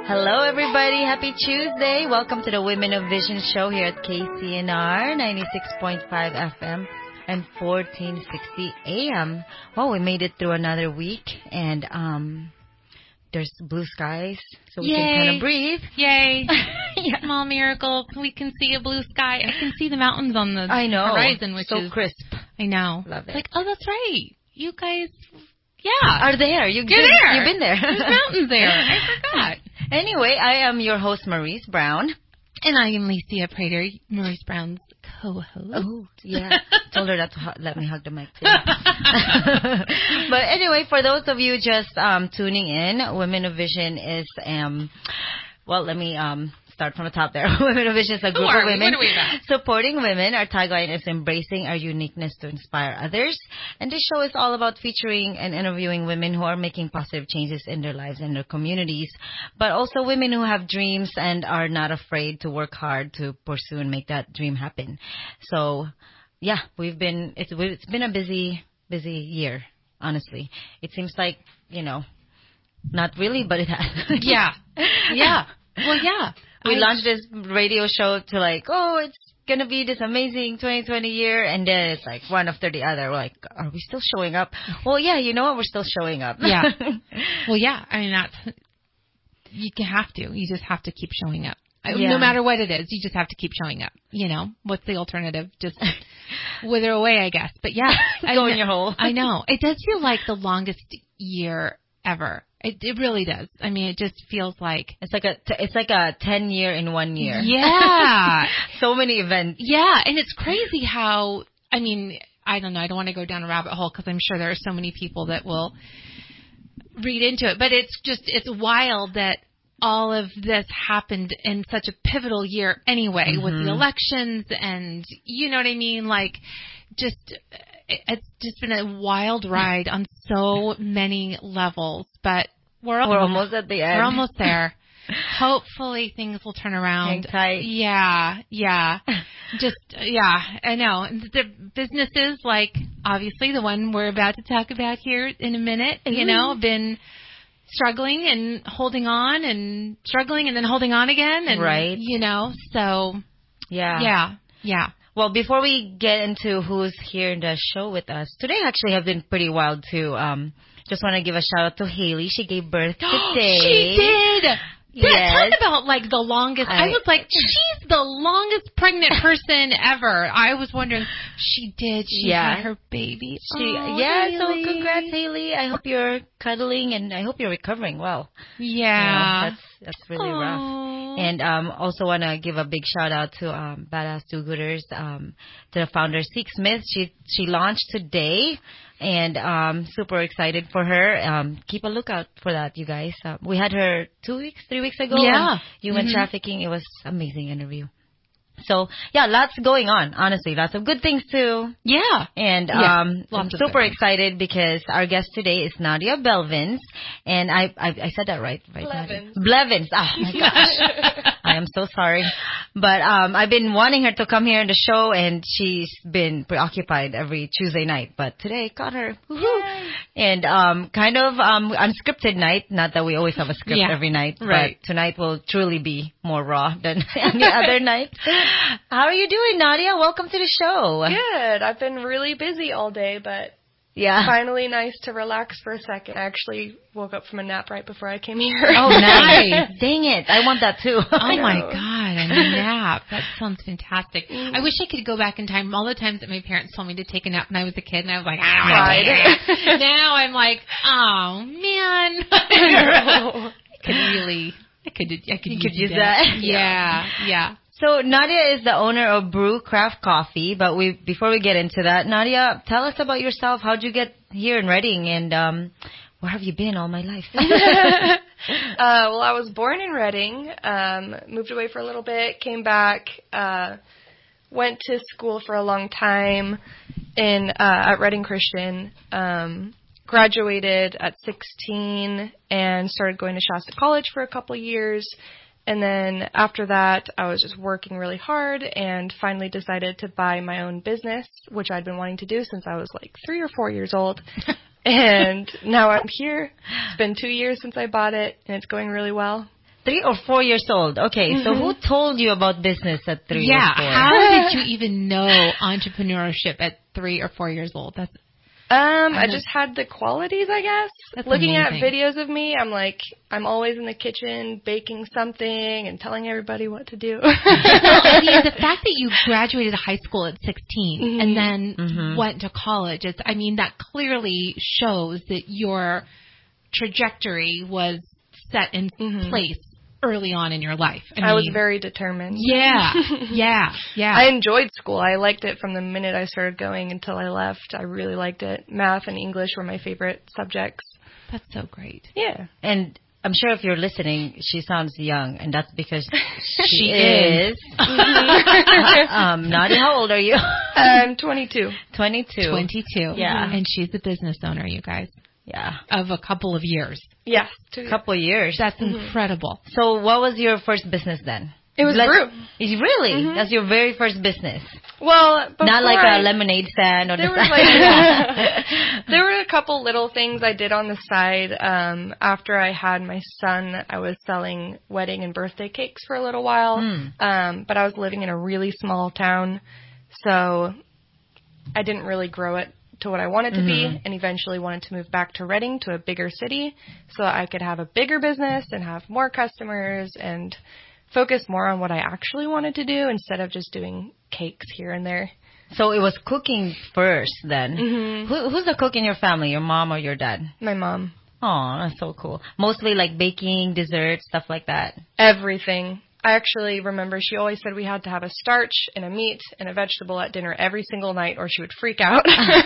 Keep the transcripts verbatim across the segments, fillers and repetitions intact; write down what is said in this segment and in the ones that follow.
Hello, everybody. Happy Tuesday. Welcome to the Women of Vision show here at K C N R ninety-six point five F M and fourteen sixty A M. Well, we made it through another week, and um, there's blue skies, so we Yay. can kind of breathe. Yay. Yeah. Small miracle. We can see a blue sky. I can see the mountains on the I know. horizon, which so is... crisp. I know. Love it. Like, oh, that's right. You guys... Yeah. Are there. You, You're there. You've been there. There's mountains there. I forgot. Anyway, I am your host, Maurice Brown. And I am Licia Prater, Maurice Brown's co-host. Oh, yeah. Told her not to hu- let me hug the mic, too. But anyway, for those of you just um, tuning in, Women of Vision is, um, well, let me um, start from the top there. Women of Vision is a group Who are of we? women What are we about? supporting women. Our tagline is embracing our uniqueness to inspire others. And this show is all about featuring and interviewing women who are making positive changes in their lives and their communities, but also women who have dreams and are not afraid to work hard to pursue and make that dream happen. So, yeah, we've been, it's, it's been a busy, busy year, honestly. It seems like, you know, not really, but it has. Yeah. Yeah. Well, yeah. We I, launched this radio show to like, oh, it's going to be this amazing twenty twenty year. And then it's like one after the other. We're like, are we still showing up? Well, yeah, you know what? We're still showing up. Yeah. Well, yeah. I mean, that's... You can have to. You just have to keep showing up. Yeah. No matter what it is, you just have to keep showing up. You know, what's the alternative? Just wither away, I guess. But yeah, Go I, in your hole. I know. It does feel like the longest year ever. It, it really does. I mean, it just feels like It's like a t- it's like a ten year in one year. Yeah. So many events. Yeah, and it's crazy how, I mean, I don't know. I don't want to go down a rabbit hole because I'm sure there are so many people that will read into it. But it's just, it's wild that all of this happened in such a pivotal year anyway, mm-hmm. with the elections and, you know what I mean? Like, just, it's just been a wild ride on so many levels, but we're, we're almost, almost at the end. We're almost there. Hopefully things will turn around. Hang tight. Yeah, yeah. Just, yeah, I know. The businesses, like, obviously the one we're about to talk about here in a minute, mm-hmm. you know, been struggling and holding on and struggling and then holding on again. And, right. You know, so, yeah. Yeah, yeah. Well, before we get into who's here in the show with us, today actually have been pretty wild too. Um, just want to give a shout out to Haley. She gave birth today. She did! Yes. Talk about like the longest. I, I was like, she's the longest pregnant person ever. I was wondering, she did. She yeah. had her baby. She, oh, yeah. Haley. So congrats, Haley. I hope you're cuddling and I hope you're recovering well. Yeah. You know, that's that's really Aww. rough. And um, also want to give a big shout out to um, Badass Do-Gooders, um, to the founder, Seek Smith. She she launched today. And um, super excited for her. Um, keep a lookout for that, you guys. Uh, we had her two weeks, three weeks ago. Yeah. Human mm-hmm. trafficking. It was amazing interview. So, yeah, lots going on, honestly. Lots of good things, too. Yeah. And yeah. um, I'm super excited because our guest today is Nadia Blevins. And I I, I said that right, right? Blevins. Blevins. Oh, my gosh. I am so sorry. But um, I've been wanting her to come here in the show, and she's been preoccupied every Tuesday night. But today, caught her. Woo-hoo. And um, kind of um, unscripted night. Not that we always have a script yeah. every night. Right. But tonight will truly be more raw than any other night. How are you doing, Nadia? Welcome to the show. Good. I've been really busy all day, but yeah, finally nice to relax for a second. I actually woke up from a nap right before I came here. Oh, nice. Dang it. I want that, too. Oh, my God. A nap. That sounds fantastic. Mm. I wish I could go back in time. All the times that my parents told me to take a nap when I was a kid, and I was like, I don't want to take a nap. Now I'm like, oh, man. I could really, I could, I could, you use could use that. that. Yeah, yeah. So Nadia is the owner of Brew Craft Coffee, but we before we get into that, Nadia, tell us about yourself. How'd you get here in Redding, and um, where have you been all my life? uh, well, I was born in Redding, um, moved away for a little bit, came back, uh, went to school for a long time in uh, at Redding Christian, um, graduated at sixteen, and started going to Shasta College for a couple years. And then after that, I was just working really hard and finally decided to buy my own business, which I'd been wanting to do since I was like three or four years old. And now I'm here. It's been two years since I bought it, and it's going really well. Three or four years old. Okay, mm-hmm. So who told you about business at three yeah, or four? How did you even know entrepreneurship at three or four years old? That's Um, I, I just had the qualities, I guess. That's Looking amazing. at videos of me, I'm like, I'm always in the kitchen baking something and telling everybody what to do. Well, I mean, the fact that you graduated high school at sixteen mm-hmm. and then mm-hmm. went to college, it's, I mean, that clearly shows that your trajectory was set in mm-hmm. place early on in your life. I, I mean, was very determined. Yeah, yeah, yeah. I enjoyed school. I liked it from the minute I started going until I left. I really liked it. Math and English were my favorite subjects. That's so great. Yeah. And I'm sure if you're listening, she sounds young, and that's because she, she is. is. um, Nadia, how old are you? I'm twenty-two. twenty-two. twenty-two. Yeah. And she's a business owner, you guys. Yeah. Of a couple of years. Yeah. A couple of years. That's mm-hmm. incredible. So what was your first business then? It was Let's, brew. Really? Mm-hmm. That's your very first business? Well, not like I, a lemonade stand or there the was like there were a couple little things I did on the side. Um, after I had my son, I was selling wedding and birthday cakes for a little while. Mm. Um, but I was living in a really small town, so I didn't really grow it to what I wanted to mm-hmm. be, and eventually wanted to move back to Reading, to a bigger city, so I could have a bigger business and have more customers and focus more on what I actually wanted to do instead of just doing cakes here and there. So it was cooking first then. Mm-hmm. Who, who's the cook in your family, your mom or your dad? My mom. Oh, that's so cool. Mostly like baking, desserts, stuff like that. Everything. I actually remember she always said we had to have a starch and a meat and a vegetable at dinner every single night or she would freak out.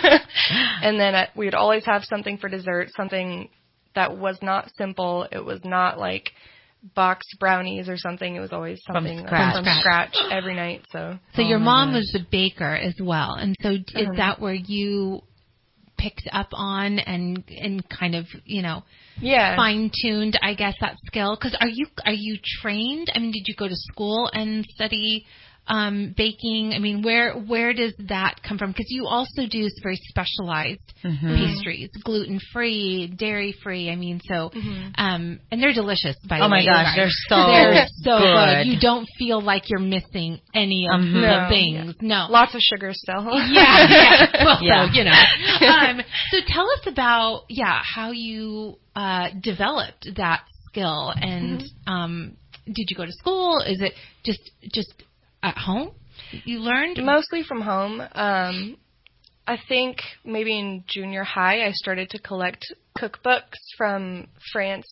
And then uh, we would always have something for dessert, something that was not simple. It was not like boxed brownies or something. It was always something from scratch, from scratch every night. So, so oh your mom gosh. was a baker as well. And so uh-huh. is that where you picked up on and and kind of, you know, yeah. fine-tuned, I guess, that skill? Because are you are you trained? I mean, did you go to school and study um, baking? I mean, where where does that come from? Because you also do very specialized mm-hmm. pastries, gluten-free, dairy-free. I mean, so, mm-hmm. um, and they're delicious, by the oh way. my gosh, they're so They're so good. good. You don't feel like you're missing any of Mhm. the No. things. No. Lots of sugar still. Yeah, yeah. Well, Yeah. so, you know. Um, so tell us about, yeah, how you uh, developed that skill, and mm-hmm. um, did you go to school? Is it just just at home you learned? Mostly from home. Um, I think maybe in junior high I started to collect cookbooks from France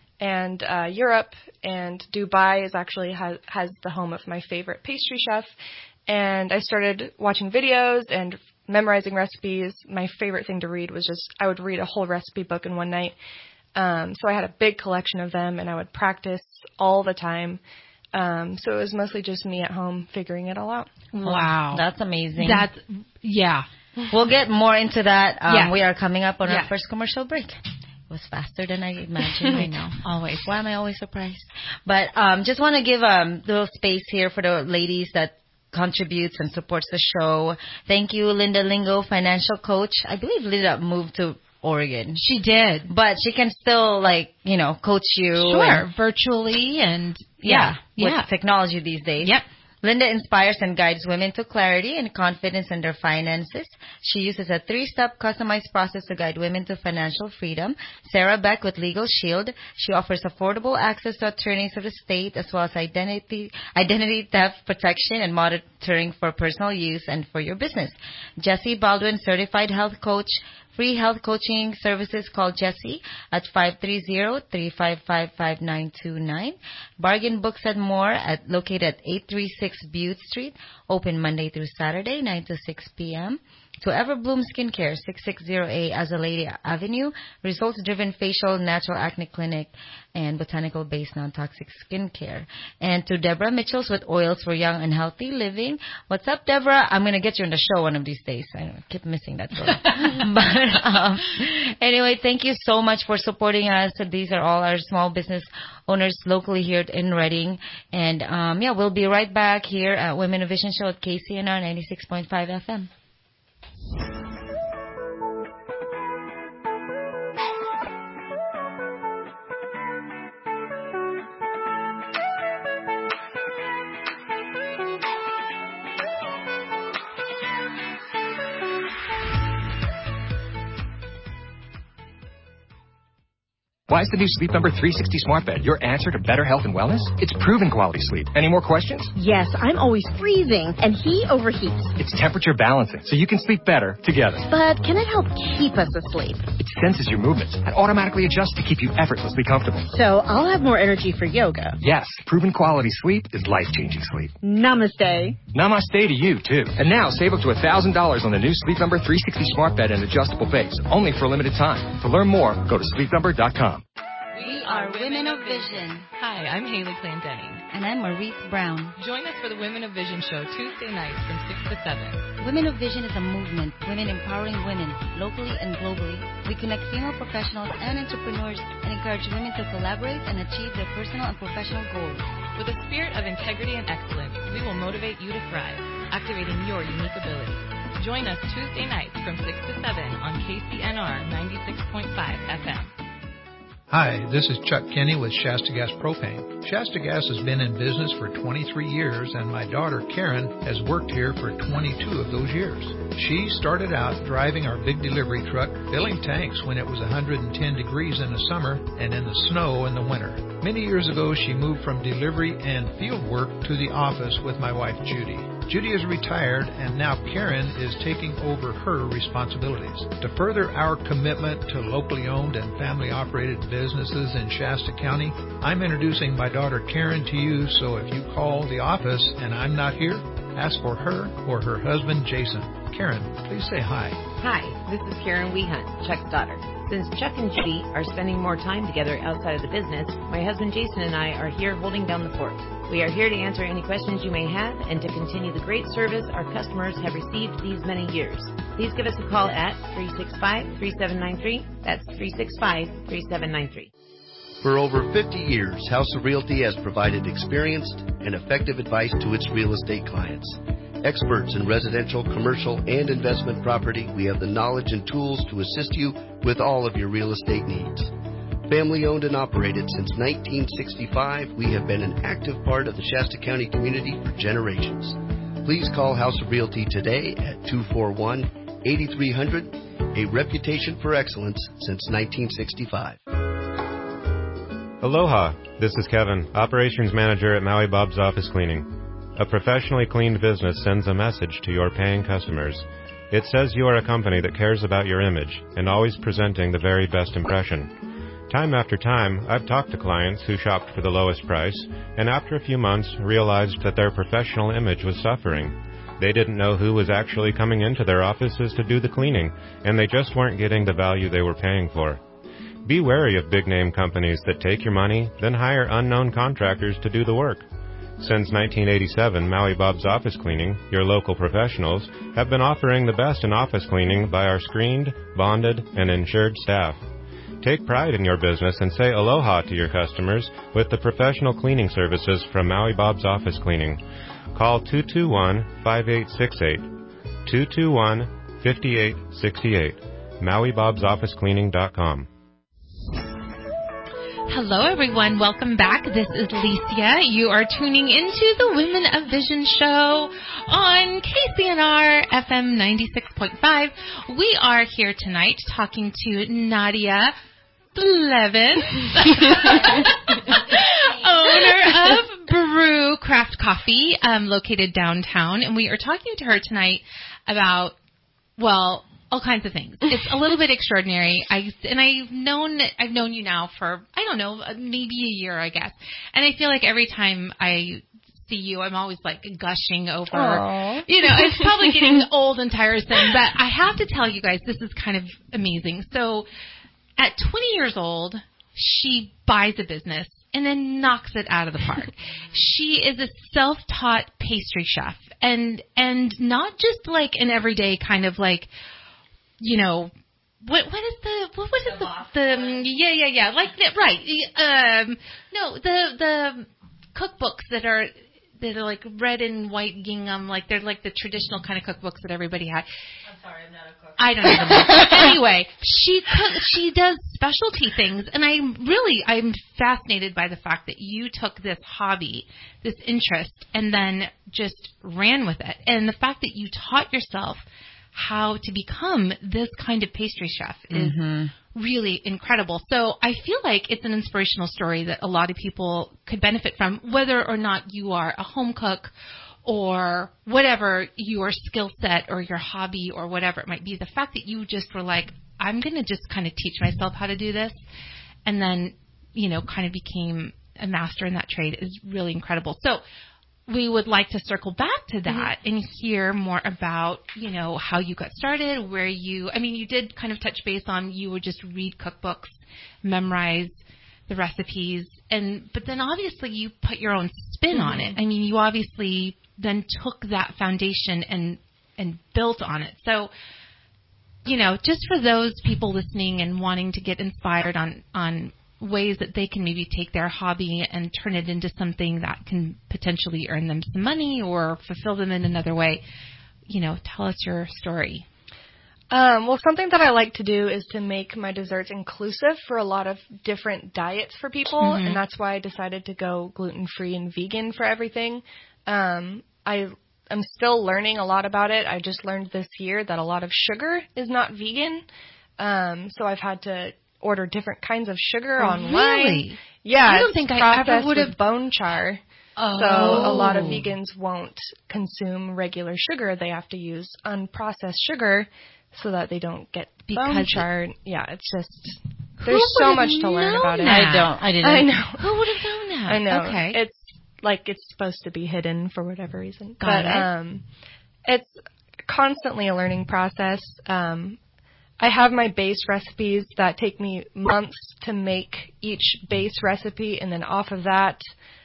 and uh, Europe, and Dubai is actually has, has the home of my favorite pastry chef. And I started watching videos and memorizing recipes. My favorite thing to read was just, I would read a whole recipe book in one night. Um, so I had a big collection of them, and I would practice all the time. Um, so it was mostly just me at home figuring it all out. Wow. That's amazing. That's, yeah. We'll get more into that. Um, Yeah. We are coming up on Yeah. our first commercial break. It was faster than I imagined. I know, always. Why am I always surprised? But um, just want to give a um, little space here for the ladies that contributes and supports the show. Thank you, Linda Lingo, financial coach. I believe Linda moved to Oregon. She did. But she can still, like, you know, coach you. Sure, and, virtually and, yeah, yeah. with yeah. technology these days. Yep. Linda inspires and guides women to clarity and confidence in their finances. She uses a three-step customized process to guide women to financial freedom. Sarah Beck with Legal Shield. She offers affordable access to attorneys of the state, as well as identity identity theft protection and monitoring for personal use and for your business. Jessie Baldwin, certified health coach. Free health coaching services. Call Jessie at five three zero, three five five, five nine two nine. Bargain Books and More at located at eight three six Butte Street. Open Monday through Saturday, nine to six p.m. To Everbloom Skincare, six sixty A Azalea Avenue. Results-driven facial, natural acne clinic, and botanical-based non-toxic skincare. And to Deborah Mitchells with Oils for Young and Healthy Living. What's up, Deborah? I'm going to get you on the show one of these days. I keep missing that girl. But um, anyway, thank you so much for supporting us. These are all our small business owners locally here in Reading. And um, yeah, we'll be right back here at Women of Vision Show at K C N R ninety-six point five F M. Why is the new Sleep Number three sixty Smart Bed your answer to better health and wellness? It's proven quality sleep. Any more questions? Yes, I'm always freezing, and he overheats. It's temperature balancing, so you can sleep better together. But can it help keep us asleep? It senses your movements and automatically adjusts to keep you effortlessly comfortable. So I'll have more energy for yoga. Yes, proven quality sleep is life-changing sleep. Namaste. Namaste to you, too. And now, save up to one thousand dollars on the new Sleep Number three sixty Smart Bed and adjustable base, only for a limited time. To learn more, go to sleep number dot com. We are Women of Vision. Hi, I'm Haley Clendenning. And I'm Maurice Brown. Join us for the Women of Vision show Tuesday nights from six to seven. Women of Vision is a movement, women empowering women, locally and globally. We connect female professionals and entrepreneurs and encourage women to collaborate and achieve their personal and professional goals. With a spirit of integrity and excellence, we will motivate you to thrive, activating your unique abilities. Join us Tuesday nights from six to seven on K C N R ninety-six point five F M. Hi, this is Chuck Kenny with Shasta Gas Propane. Shasta Gas has been in business for twenty-three years, and my daughter Karen has worked here for twenty-two of those years. She started out driving our big delivery truck, filling tanks when it was one hundred ten degrees in the summer and in the snow in the winter. Many years ago, she moved from delivery and field work to the office with my wife Judy. Judy is retired, and now Karen is taking over her responsibilities. To further our commitment to locally owned and family-operated businesses in Shasta County, I'm introducing my daughter Karen to you, so if you call the office and I'm not here, ask for her or her husband Jason. Karen, please say hi. Hi, this is Karen Wehunt, Chuck's daughter. Since Chuck and Judy are spending more time together outside of the business, my husband Jason and I are here holding down the fort. We are here to answer any questions you may have and to continue the great service our customers have received these many years. Please give us a call at three six five, three seven nine three. That's three six five, three seven nine three. For over fifty years, House of Realty has provided experienced and effective advice to its real estate clients. Experts in residential, commercial, and investment property, we have the knowledge and tools to assist you with all of your real estate needs. Family owned and operated since nineteen sixty-five, we have been an active part of the Shasta County community for generations. Please call House of Realty today at two four one, eight three zero zero, a reputation for excellence since nineteen sixty-five. Aloha, this is Kevin, Operations Manager at Maui Bob's Office Cleaning. A professionally cleaned business sends a message to your paying customers. It says you are a company that cares about your image and always presenting the very best impression. Time after time, I've talked to clients who shopped for the lowest price and after a few months realized that their professional image was suffering. They didn't know who was actually coming into their offices to do the cleaning, and they just weren't getting the value they were paying for. Be wary of big-name companies that take your money, then hire unknown contractors to do the work. Since nineteen eighty-seven, Maui Bob's Office Cleaning, your local professionals, have been offering the best in office cleaning by our screened, bonded, and insured staff. Take pride in your business and say aloha to your customers with the professional cleaning services from Maui Bob's Office Cleaning. Call two two one, five eight six eight, two two one, five eight six eight, maui bobs office cleaning dot com. Hello, everyone. Welcome back. This is Licia. You are tuning into the Women of Vision show on K C N R F M ninety-six point five. We are here tonight talking to Nadia Blevins, owner of Brew Craft Coffee, um, located downtown. And we are talking to her tonight about, well, all kinds of things. It's a little bit extraordinary. I and I've known I've known you now for I don't know maybe a year, I guess. And I feel like every time I see you, I'm always like gushing over. Aww. You know, it's probably getting old and tiresome, but I have to tell you guys, this is kind of amazing. So, at twenty years old, she buys a business and then knocks it out of the park. She is a self-taught pastry chef, and and not just like an everyday kind of like, you know, what what is the what, what is the, the, the yeah yeah yeah like right um no the the cookbooks that are that are like red and white gingham, like they're like the traditional kind of cookbooks that everybody had. I'm sorry, I'm not a cook. I don't even know. Anyway, she cook, she does specialty things, and I'm really I'm fascinated by the fact that you took this hobby, this interest, and then just ran with it, and the fact that you taught yourself how to become this kind of pastry chef is Mm-hmm. really incredible. So I feel like it's an inspirational story that a lot of people could benefit from, whether or not you are a home cook or whatever your skill set or your hobby or whatever it might be. The fact that you just were like, I'm going to just kind of teach myself how to do this, and then, you know, kind of became a master in that trade is really incredible. So we would like to circle back to that mm-hmm. and hear more about, you know, how you got started, where you, I mean, you did kind of touch base on you would just read cookbooks, memorize the recipes, and, but then obviously you put your own spin mm-hmm. on it. I mean, you obviously then took that foundation and, and built on it. So, you know, just for those people listening and wanting to get inspired on, on ways that they can maybe take their hobby and turn it into something that can potentially earn them some money or fulfill them in another way, you know, tell us your story. Um, well, something that I like to do is to make my desserts inclusive for a lot of different diets for people, mm-hmm. and that's why I decided to go gluten-free and vegan for everything. Um, I I'm still learning a lot about it. I just learned this year that a lot of sugar is not vegan, um, so I've had to order different kinds of sugar oh, online. Really? Yeah, I don't think I ever would have bone char. Oh. So a lot of vegans won't consume regular sugar. They have to use unprocessed sugar so that they don't get because bone char. It, yeah, it's just there's so much to learn about that? it. I don't. I didn't. I know. Who would have known that? I know. Okay. It's like it's supposed to be hidden for whatever reason. Got but it. um it's constantly a learning process. Um I have my base recipes that take me months to make each base recipe, and then off of that,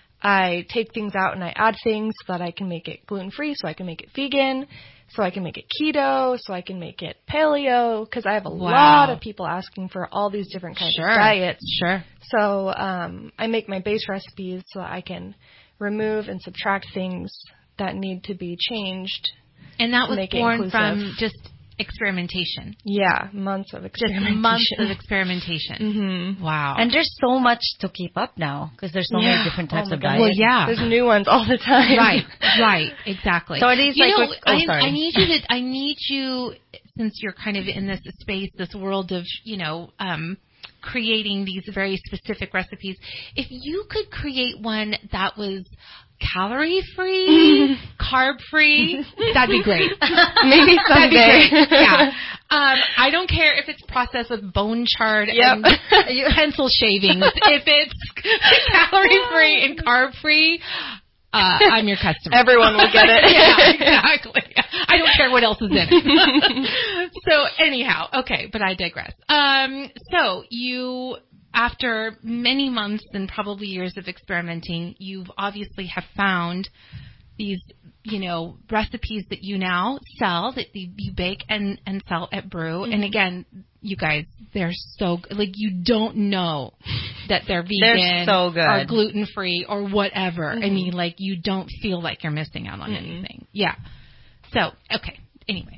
I take things out and I add things so that I can make it gluten-free, so I can make it vegan, so I can make it keto, so I can make it paleo, because I have a wow. lot of people asking for all these different kinds sure. of diets. Sure. So um, I make my base recipes so that I can remove and subtract things that need to be changed. And that was born inclusive. from just experimentation. Yeah, months of experimentation. Just months of experimentation. Mm-hmm. Wow. And there's so much to keep up now because there's so yeah. many different types oh of God. diets. Well, yeah. There's new ones all the time. Right, right, exactly. So are these you like, know, with, oh, I, sorry. I need you to, I need you, since you're kind of in this space, this world of, you know, um, creating these very specific recipes, if you could create one that was calorie-free, carb-free, that'd be great. Maybe someday. That'd be great. Yeah. Um, I don't care if it's processed with bone chard yep. and pencil shavings. If it's calorie-free and carb-free, uh, I'm your customer. Everyone will get it. Yeah, exactly. I don't care what else is in it. So anyhow, okay, but I digress. Um, so you... After many months and probably years of experimenting, you've obviously have found these, you know, recipes that you now sell, that you bake and, and sell at Brew. Mm-hmm. And again, you guys, they're so, like, you don't know that they're vegan they're so good. or gluten-free or whatever. Mm-hmm. I mean, like, you don't feel like you're missing out on mm-hmm. anything. Yeah. So, okay. Anyway.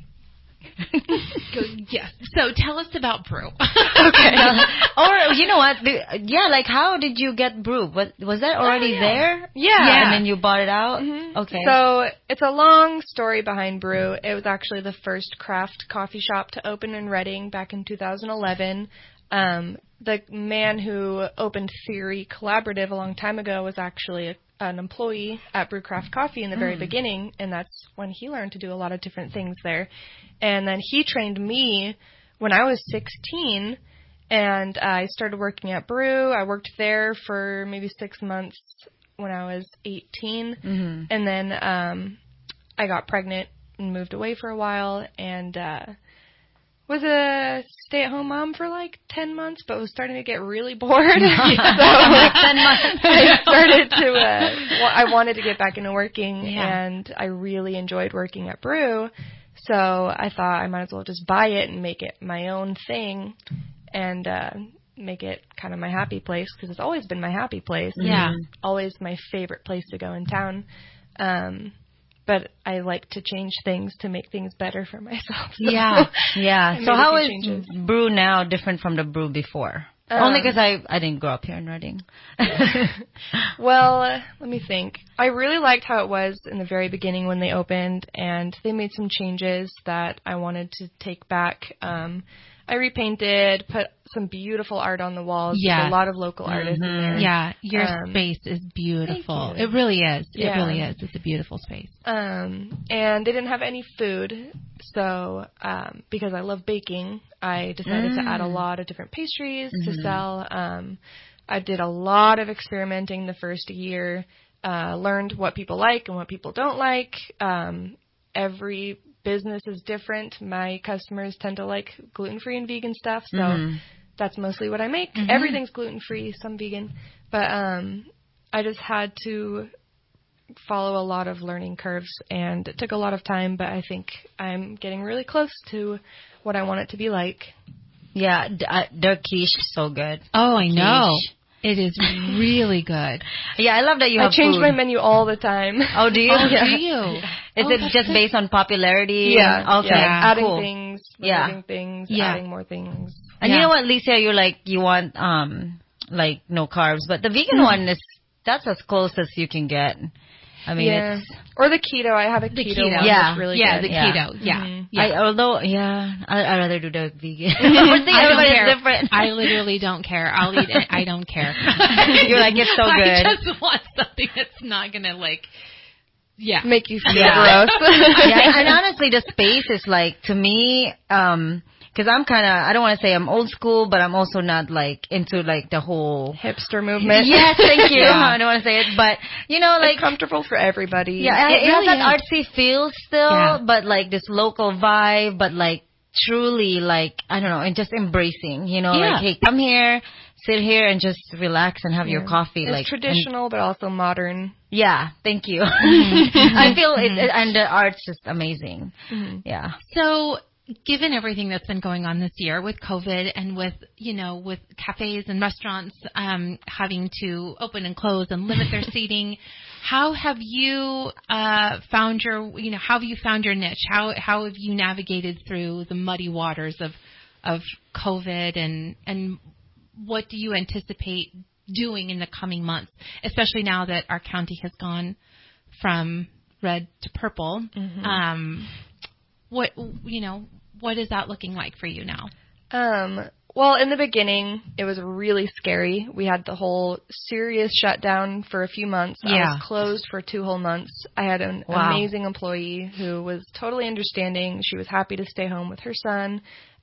Yes. So tell us about Brew. Okay. Or you know what? The, yeah, like how did you get Brew? Was was that already oh, yeah. there? Yeah. yeah. And then you bought it out? Mm-hmm. Okay. So it's a long story behind Brew. It was actually the first craft coffee shop to open in Reading back in two thousand eleven. Um, the man who opened Theory Collaborative a long time ago was actually a an employee at Brewcraft Coffee in the very mm. beginning, and that's when he learned to do a lot of different things there. And then he trained me when I was sixteen, and I started working at Brew. I worked there for maybe six months when I was eighteen, mm-hmm. and then um, I got pregnant and moved away for a while, and uh, was a stay-at-home mom for like ten months, but was starting to get really bored. so ten months. I started to, uh, well, I wanted to get back into working, yeah. and I really enjoyed working at Brew. So I thought I might as well just buy it and make it my own thing and uh, make it kind of my happy place, because it's always been my happy place. Yeah. It's always my favorite place to go in town. Um But I like to change things to make things better for myself. So yeah, yeah. So how is changes. Brew now different from the Brew before? Um, Only because I I didn't grow up here in Reading. Well, uh, let me think. I really liked how it was in the very beginning when they opened, and they made some changes that I wanted to take back. Um, I repainted, put some beautiful art on the walls. Yes. There's a lot of local artists in there. Yeah, your Um, space is beautiful. thank you. It really is. It Yeah. really is. It's a beautiful space. Um, and they didn't have any food, so um, because I love baking, I decided Mm. to add a lot of different pastries Mhm. to sell. Um, I did a lot of experimenting the first year, uh, learned what people like and what people don't like. Um, every business is different. My customers tend to like gluten-free and vegan stuff, so Mhm. that's mostly what I make. Mhm. Everything's gluten-free, some vegan, but um, I just had to follow a lot of learning curves, and it took a lot of time, but I think I'm getting really close to what I want it to be like. Yeah, d- uh, their quiche is so good. Oh, I know. Quiche. It is really good. Yeah, I love that you I have change food. my menu all the time. Oh, do you? Oh, Yeah. do you? Is Oh, it that's just good. based on popularity? Yeah, Okay. yeah. Adding Cool. things, Yeah. removing things, Yeah. adding more things. And Yeah. you know what, Lisa, you're like, you want, um, like, no carbs, but the vegan one is, that's as close as you can get. I mean, yeah. it's, Or the keto. I have a The keto, keto. one Yeah. that's really yeah, good. the Yeah. keto. Yeah. Mhm. yeah. I, although, yeah, I, I'd rather do the vegan. I think I don't everybody's care. different. I literally don't care. I'll eat it. I don't care. You're like, it's so I good. just want something that's not going to, like, yeah. Make you feel Yeah. gross. Yeah, and honestly, the space is like, to me, um, because I'm kind of, I don't want to say I'm old school, but I'm also not like into like the whole Hipster movement. Yes, thank you. Yeah. I don't want to say it, but you know, like It's comfortable for everybody. yeah, It it, it really has that artsy feel still, Yeah. but like this local vibe, but like truly like I don't know, and just embracing. You know, Yeah. like hey, come here, sit here, and just relax and have your Yeah. coffee. It's like and- traditional, but also modern. yeah, thank you. Mm-hmm. I feel it, it, and the art's just amazing. Mhm. Yeah. So, given everything that's been going on this year with COVID and with, you know, with cafes and restaurants um, having to open and close and limit their seating, how have you uh, found your, you know, how have you found your niche? How how have you navigated through the muddy waters of of COVID, and and what do you anticipate doing in the coming months, especially now that our county has gone from red to purple? Mhm. Um, what, you know, what is that looking like for you now? Um, well, in the beginning, it was really scary. We had the whole serious shutdown for a few months. I Yeah. was closed for two whole months. I had an Wow. amazing employee who was totally understanding. She was happy to stay home with her son.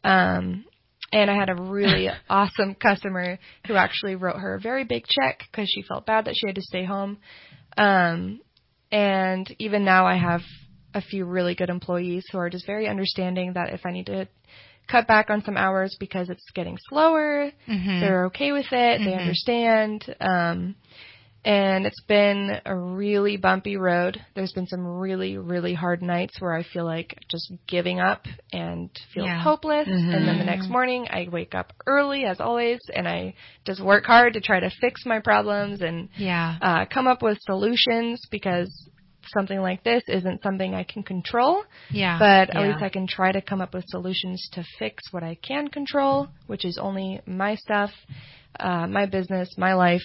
Um, and I had a really awesome customer who actually wrote her a very big check because she felt bad that she had to stay home. Um, and even now I have a few really good employees who are just very understanding that if I need to cut back on some hours because it's getting slower, Mm-hmm. they're okay with it. They Mhm. understand. Um, and it's been a really bumpy road. There's been some really, really hard nights where I feel like just giving up and feel Yeah. hopeless. Mhm. And then the next morning I wake up early as always and I just work hard to try to fix my problems and Yeah. uh, come up with solutions because something like this isn't something I can control. Yeah. But at Yeah. least I can try to come up with solutions to fix what I can control, which is only my stuff, uh, my business, my life.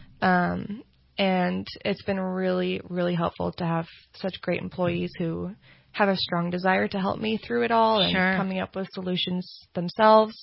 Um, and it's been really, really helpful to have such great employees who have a strong desire to help me through it all and Sure. coming up with solutions themselves.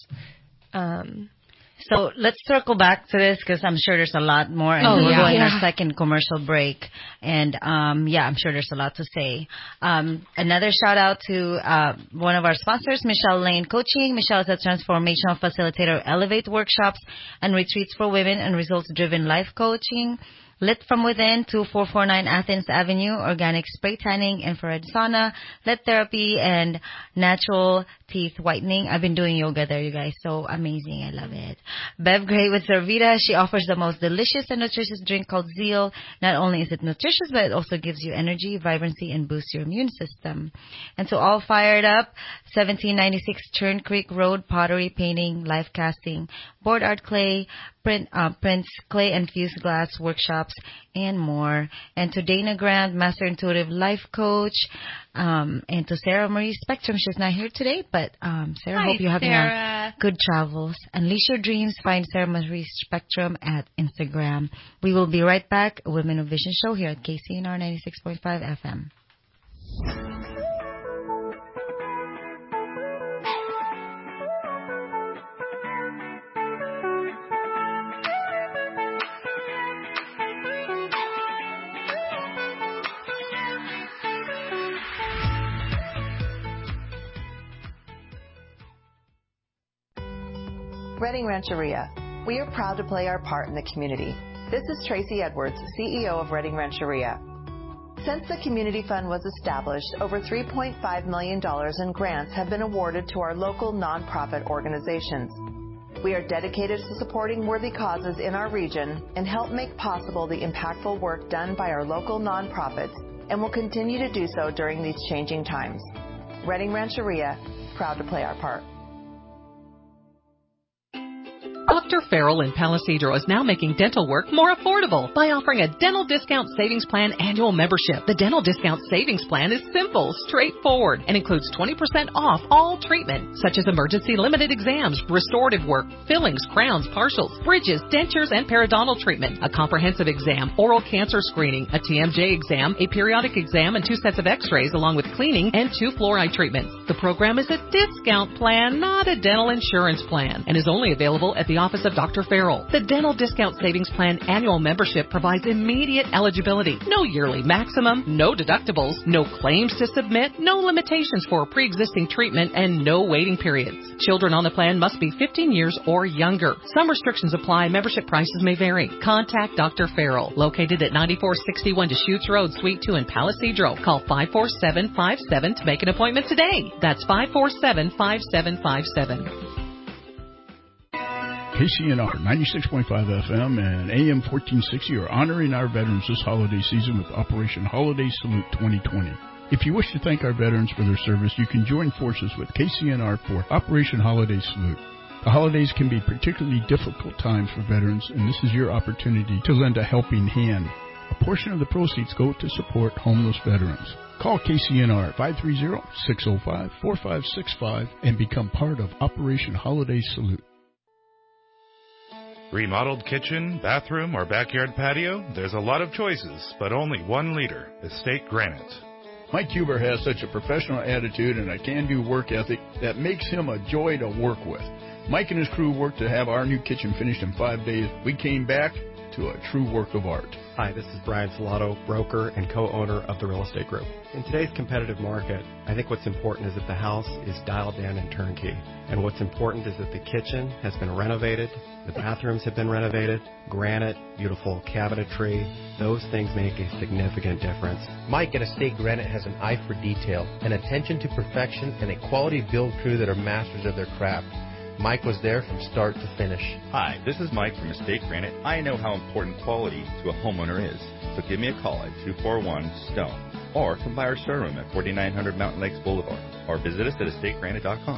Um, So let's circle back to this because I'm sure there's a lot more, and Oh, we're yeah. going Yeah. our second commercial break, and um, yeah, I'm sure there's a lot to say. Um, another shout out to uh, one of our sponsors, Michelle Lane Coaching. Michelle is a transformational facilitator of Elevate workshops and retreats for women and results-driven life coaching. Lit from Within, two four four nine Athens Avenue, organic spray tanning, infrared sauna, Lit therapy, and natural teeth whitening. I've been doing yoga there, you guys. So amazing. I love it. Bev Gray with Zervita. She offers the most delicious and nutritious drink called Zeal. Not only is it nutritious, but it also gives you energy, vibrancy, and boosts your immune system. And so all fired up, seventeen ninety-six Churn Creek Road, pottery, painting, life casting, board art clay, print, uh, prints, clay infused glass workshops, and more. And to Dana Grant, Master Intuitive Life Coach, Um, and to Sarah Marie Spectrum, she's not here today, but um, Sarah, Hi, hope you're having Sarah. a good travels. Unleash your dreams. Find Sarah Marie Spectrum at Instagram. We will be right back. A Women of Vision show here at K C N R ninety-six point five F M. Redding Rancheria. We are proud to play our part in the community. This is Tracy Edwards, C E O of Redding Rancheria. Since the Community Fund was established, over three point five million dollars in grants have been awarded to our local nonprofit organizations. We are dedicated to supporting worthy causes in our region and help make possible the impactful work done by our local nonprofits, and will continue to do so during these changing times. Redding Rancheria, proud to play our part. Doctor Farrell in Palisadro is now making dental work more affordable by offering a Dental Discount Savings Plan annual membership. The Dental Discount Savings Plan is simple, straightforward, and includes twenty percent off all treatment, such as emergency limited exams, restorative work, fillings, crowns, partials, bridges, dentures, and periodontal treatment, a comprehensive exam, oral cancer screening, a T M J exam, a periodic exam, and two sets of x-rays, along with cleaning and two fluoride treatments. The program is a discount plan, not a dental insurance plan, and is only available at the office of Doctor Farrell. The Dental Discount Savings Plan annual membership provides immediate eligibility, no yearly maximum, no deductibles, no claims to submit, no limitations for pre-existing treatment, and no waiting periods. Children on the plan must be fifteen years or younger. Some restrictions apply. Membership prices may vary. Contact Doctor Farrell, located at ninety-four sixty-one Deschutes Road, Suite two in Palisadro. Call five four seven five seven to make an appointment today. That's five four seven five seven five seven. K C N R ninety-six point five F M and A M fourteen sixty are honoring our veterans this holiday season with Operation Holiday Salute twenty twenty. If you wish to thank our veterans for their service, you can join forces with K C N R for Operation Holiday Salute. The holidays can be particularly difficult times for veterans, and this is your opportunity to lend a helping hand. A portion of the proceeds go to support homeless veterans. Call K C N R five three zero, six zero five, four five six five and become part of Operation Holiday Salute. Remodeled kitchen, bathroom, or backyard patio? There's a lot of choices, but only one leader, Estate Granite. Mike Huber has such a professional attitude and a can-do work ethic that makes him a joy to work with. Mike and his crew worked to have our new kitchen finished in five days. We came back to a true work of art. Hi, this is Brian Salato, broker and co-owner of the Real Estate Group. In today's competitive market, I think what's important is that the house is dialed in and turnkey. And what's important is that the kitchen has been renovated, the bathrooms have been renovated, granite, beautiful cabinetry. Those things make a significant difference. Mike at Estate Granite has an eye for detail, an attention to perfection, and a quality build crew that are masters of their craft. Mike was there from start to finish. Hi, this is Mike from Estate Granite. I know how important quality to a homeowner is. So give me a call at two four one STONE or come by our showroom at forty-nine hundred Mountain Lakes Boulevard or visit us at estate granite dot com.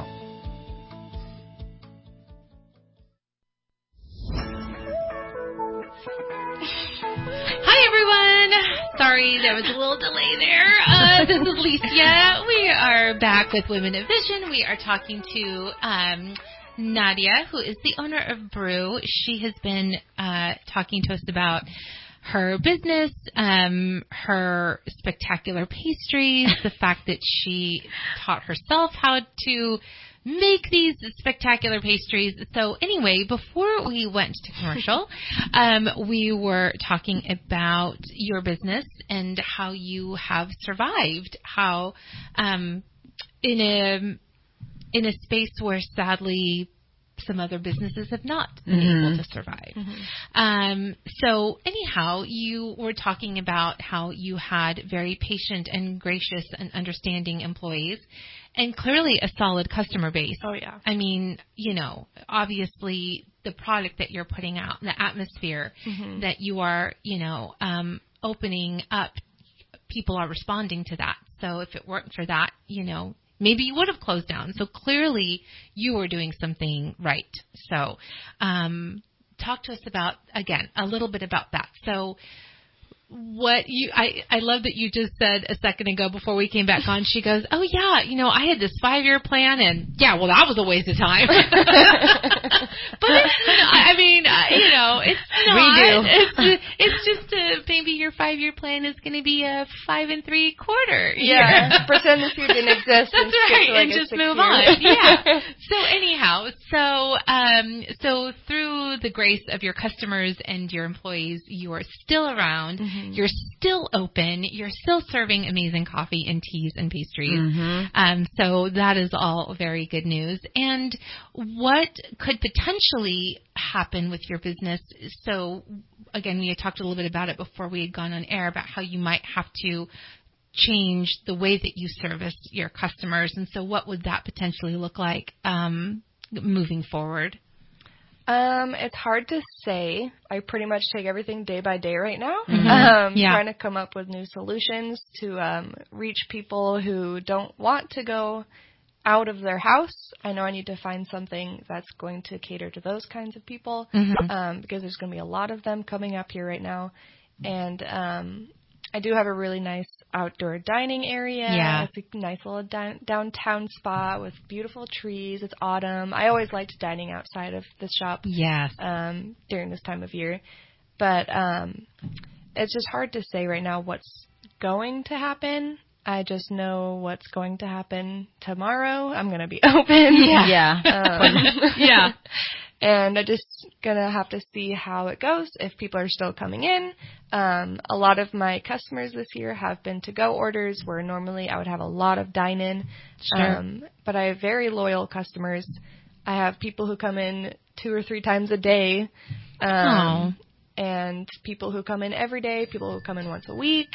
Hi, everyone. Sorry, there was a little delay there. Uh, this is Licia. We are back with Women of Vision. We are talking to um, Nadia, who is the owner of Brew. She has been uh, talking to us about her business, um, her spectacular pastries, the fact that she taught herself how to make these spectacular pastries. So anyway, before we went to commercial, um, we were talking about your business and how you have survived, how um, in a in a space where sadly some other businesses have not been Mm-hmm. able to survive. Mm-hmm. Um, so anyhow, you were talking about how you had very patient and gracious and understanding employees and clearly a solid customer base. Oh, yeah. I mean, you know, obviously the product that you're putting out, the atmosphere Mm-hmm. that you are, you know, um, opening up, people are responding to that. So if it weren't for that, you know, maybe you would have closed down. So clearly you were doing something right. So um, talk to us about, again, a little bit about that. So what you, I, I love that you just said a second ago before we came back on, she goes, oh yeah, you know, I had this five-year plan and yeah, well, that was a waste of time. But it's, I mean, uh, you know, it's not. Redo. It's, it's just a, maybe your five-year plan is going to be a five and three quarter. Yeah. year. Pretend this year didn't exist. That's and skip right. to, like, and a just six move year. on. Yeah. So anyhow, so, um, so through the grace of your customers and your employees, you are still around. Mm-hmm. You're still open. You're still serving amazing coffee and teas and pastries. Mm-hmm. Um, so that is all very good news. And what could potentially happen with your business? So again, we had talked a little bit about it before we had gone on air about how you might have to change the way that you service your customers. And so what would that potentially look like um, moving forward? Um, it's hard to say. I pretty much take everything day by day right now. Mm-hmm. Um, yeah. Trying to come up with new solutions to um, reach people who don't want to go out of their house. I know I need to find something that's going to cater to those kinds of people, mm-hmm. um, because there's going to be a lot of them coming up here right now. And um, I do have a really nice outdoor dining area. Yeah. It's a nice little di- downtown spot with beautiful trees. It's autumn. I always liked dining outside of the shop. Yes. Um, during this time of year. But um, it's just hard to say right now what's going to happen. I just know what's going to happen tomorrow. I'm going to be open. Yeah. Yeah. Um, yeah. And I'm just going to have to see how it goes, if people are still coming in. Um, a lot of my customers this year have been to-go orders, where normally I would have a lot of dine-in. Sure. Um, but I have very loyal customers. I have people who come in two or three times a day. Um, and people who come in every day, people who come in once a week,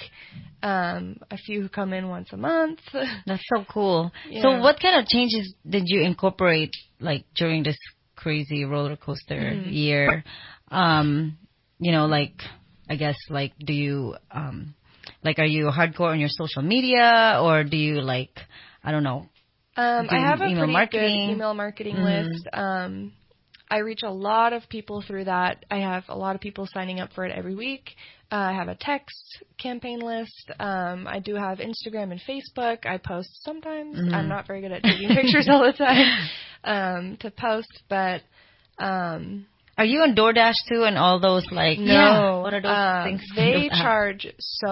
um, a few who come in once a month. That's so cool. Yeah. So what kind of changes did you incorporate, like, during this crazy roller coaster Mm-hmm. year? Um, you know, like, I guess, like, do you, um, like, are you hardcore on your social media, or do you, like, I don't know, Um, do I have a email pretty marketing? good email marketing Mhm. list. Um, I reach a lot of people through that. I have a lot of people signing up for it every week. Uh, I have a text campaign list. Um, I do have Instagram and Facebook. I post sometimes. Mhm. I'm not very good at taking pictures all the time um, to post, but um, are you on DoorDash too, and all those, like, no, what are those um, things? they Those apps? charge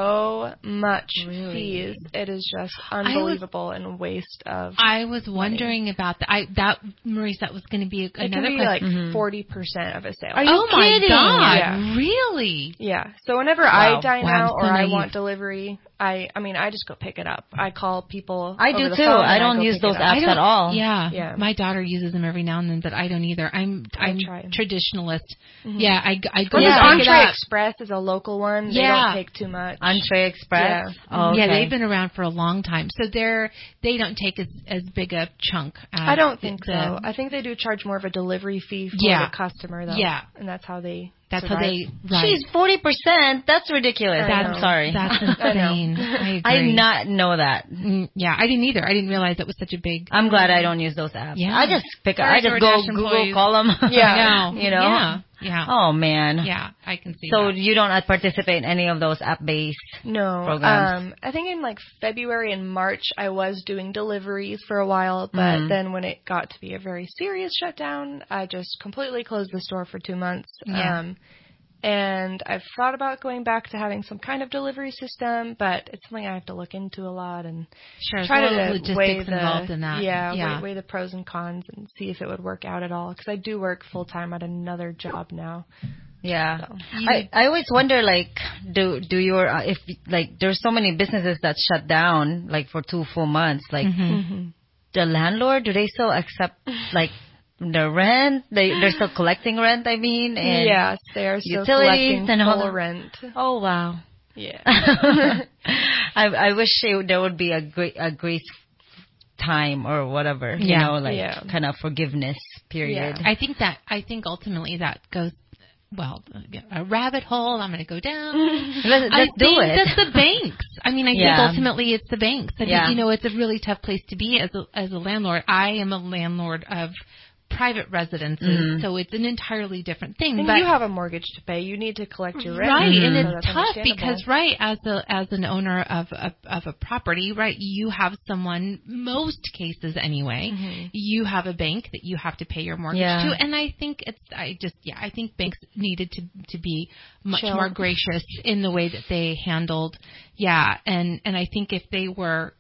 so much Really? fees. It is just unbelievable and a waste of. I was money. wondering about that. I that Maurice, that was going to be It another can be question. like forty percent of a sale. Are you oh kidding? my god! Yeah. Really? Yeah. So whenever Wow. I dine Wow, I'm out so or I naive. want delivery, I I mean I just go pick it up. I call people. I over do the too. phone and I don't go use pick those it up. apps I don't- at all. Yeah. Yeah. My daughter uses them every now and then, but I don't either. I'm I I'm try 'em. traditionalist. Mhm. Yeah, I, I go Well, Yeah. this pick it Entree up. Express is a local one. They Yeah. don't take too much. Entree Express. Yeah. Oh, okay. Yeah, they've been around for a long time, so they're they don't take as as big a chunk. As I don't think the, so. I think they do charge more of a delivery fee for Yeah. the customer, though. Yeah. And that's how they. That's survive. how they. Right. Jeez, forty percent. That's ridiculous. I I'm know. sorry. That's I know. insane. I, agree. I did not know that. Mm, yeah, I didn't either. I didn't realize that was such a big. I'm glad I don't use those apps. Yeah. I just pick up. Sorry, I just go DoorDash Google, employees. call them. Yeah. No. You know. Yeah. Yeah. Oh man. Yeah, I can see. So that. you don't uh, participate in any of those app-based No. programs? Um, I think in like February and March I was doing deliveries for a while, but Mhm. then when it got to be a very serious shutdown, I just completely closed the store for two months. Yeah. Um, and I've thought about going back to having some kind of delivery system, but it's something I have to look into a lot and Sure, try there's a lot to of logistics weigh the involved in that. yeah, Yeah. Weigh, weigh the pros and cons and see if it would work out at all. Because I do work full time at another job now. Yeah. So. I, I always wonder, like, do do your uh, if like there's so many businesses that shut down like for two full months, like Mhm. the landlord, do they still accept like the rent? They they're still collecting rent. I mean, and Yes, they are still utilities collecting and all full the- rent. Oh wow. Yeah. I I wish it, there would be a great a grace time or whatever, you Yeah. know, like Yeah. kind of forgiveness period. I think that I think ultimately that goes. Well, a rabbit hole. I'm going to go down. Let's, I let's do think it. that's the banks. I mean, I Yeah. think ultimately it's the banks. I Yeah. think, you know, it's a really tough place to be as a, as a landlord. I am a landlord of private residences, Mhm. so it's an entirely different thing. And but you have a mortgage to pay. You need to collect your rent. Right, and so it's that's tough understandable. because, right, as a as an owner of a, of a property, right, you have someone, most cases anyway, Mhm. you have a bank that you have to pay your mortgage Yeah. to, and I think it's, I just, yeah, I think banks needed to to be much Chill. more gracious in the way that they handled, yeah, and and I think if they were,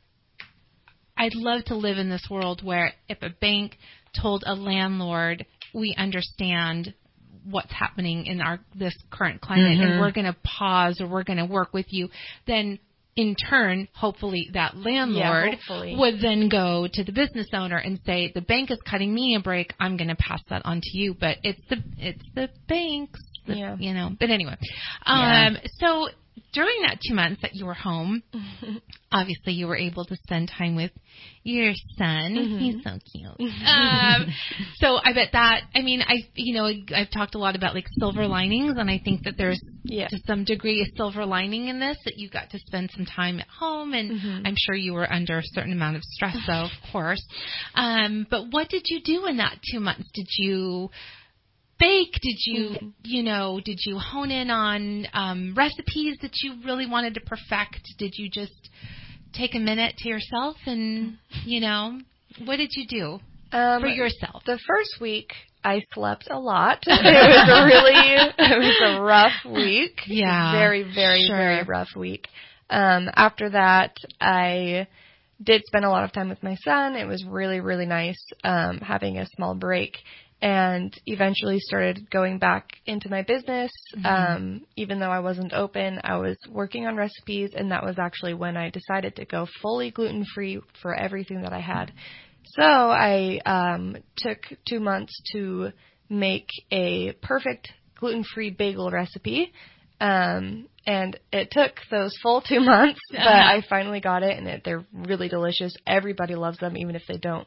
I'd love to live in this world where if a bank told a landlord, we understand what's happening in our this current climate, Mhm. and we're going to pause or we're going to work with you, then in turn, hopefully that landlord Yeah, hopefully. would then go to the business owner and say, the bank is cutting me a break, I'm going to pass that on to you. But it's the it's the banks, that, Yeah. you know. But anyway, Yeah. um, so during that two months that you were home, obviously you were able to spend time with your son. Mhm. He's so cute. um, so I bet that, I mean, I, you know, I've talked a lot about like silver linings, and I think that there's Yeah. to some degree a silver lining in this, that you got to spend some time at home, and Mhm. I'm sure you were under a certain amount of stress, though, of course. Um, but what did you do in that two months? Did you bake? Did you, Mhm. you know, did you hone in on um, recipes that you really wanted to perfect? Did you just take a minute to yourself and, you know, what did you do Um, for yourself? The first week, I slept a lot. It was a really, it was a rough week. Yeah, Very, very, sure. very rough week. Um, after that, I did spend a lot of time with my son. It was really, really nice um, having a small break. And eventually started going back into my business. Mhm. Um, even though I wasn't open, I was working on recipes, and that was actually when I decided to go fully gluten-free for everything that I had. So I um, took two months to make a perfect gluten-free bagel recipe. Um, and it took those full two months, but Uh-huh. I finally got it, and it, they're really delicious. Everybody loves them, even if they don't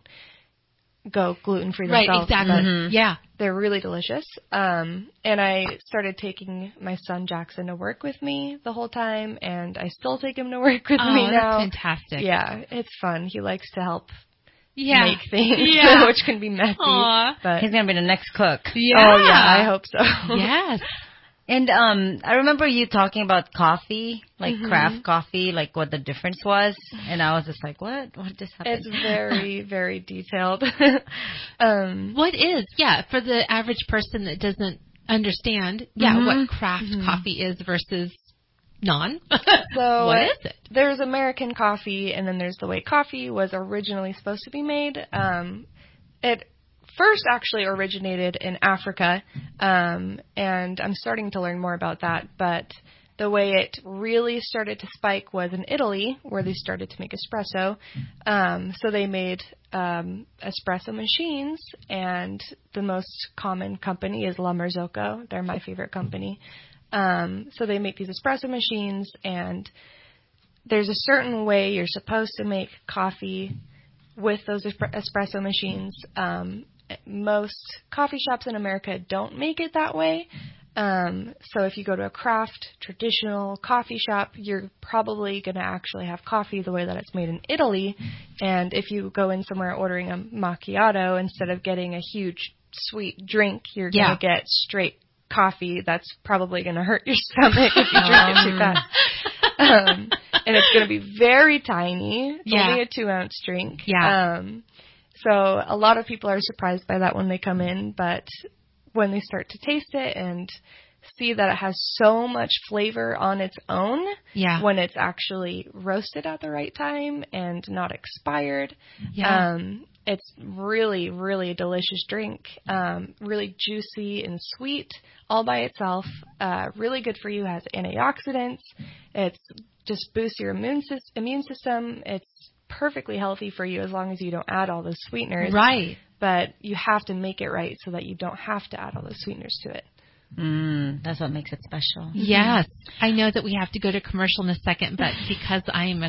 go gluten-free Right, themselves. exactly. but Mhm. Yeah. They're really delicious. Um, and I started taking my son Jackson to work with me the whole time, and I still take him to work with Oh, me that's now. fantastic. Yeah, it's fun. He likes to help Yeah. make things, Yeah. which can be messy. Aw. But He's gonna be the next cook. Yeah. Oh yeah, I hope so. Yes. And um, I remember you talking about coffee, like Mhm. craft coffee, like what the difference was, and I was just like, "What? What just happened?" It's very, very detailed. um, What is, yeah, for the average person that doesn't understand, yeah, Mhm. what craft Mhm. coffee is versus non? So what is it? There's American coffee, and then there's the way coffee was originally supposed to be made. Um, it first actually originated in Africa, um, and I'm starting to learn more about that. But the way it really started to spike was in Italy, where they started to make espresso. Um, so they made um, espresso machines, and the most common company is La Marzocco. They're my favorite company. Um, so they make these espresso machines, and there's a certain way you're supposed to make coffee with those espresso machines. Um, most coffee shops in America don't make it that way. Um, so if you go to a craft, traditional coffee shop, you're probably going to actually have coffee the way that it's made in Italy. And if you go in somewhere ordering a macchiato, instead of getting a huge sweet drink, you're going to Yeah. get straight coffee. That's probably going to hurt your stomach if you drink it too fast. Um, and it's going to be very tiny. It's Yeah. only a two ounce drink. Yeah. Um, so a lot of people are surprised by that when they come in, but when they start to taste it and see that it has so much flavor on its own, Yeah. when it's actually roasted at the right time and not expired, Yeah. um, it's really, really a delicious drink. Um, really juicy and sweet all by itself. Uh, really good for you. Has antioxidants. It's just boosts your immune, sy- immune system. It's perfectly healthy for you as long as you don't add all those sweeteners. Right. But you have to make it right so that you don't have to add all those sweeteners to it. Mm, that's what makes it special. Yes. I know that we have to go to commercial in a second, but because I am a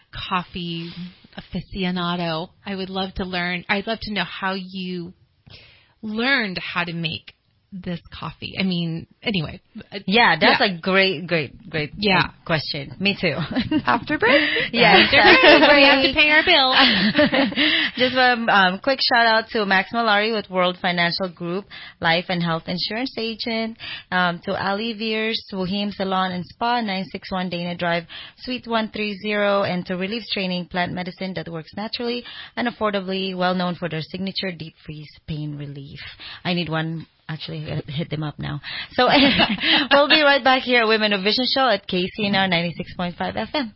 coffee aficionado, I would love to learn. I'd love to know how you learned how to make this coffee? I mean, anyway. Yeah, that's yeah. a great, great, great yeah. question. Me too. After break? Yes. After break. We have to pay our bills. Just a um, um, quick shout out to Max Malari with World Financial Group, Life and Health Insurance Agent, um, to Ali Veers, Wuhim Salon and Spa, nine six one Dana Drive, Suite one thirty, and to Relief Training, plant medicine that works naturally and affordably, well known for their signature deep freeze pain relief. I need one. Actually, I hit them up now. So we'll be right back here at Women of Vision Show at K C N R ninety-six point five F M.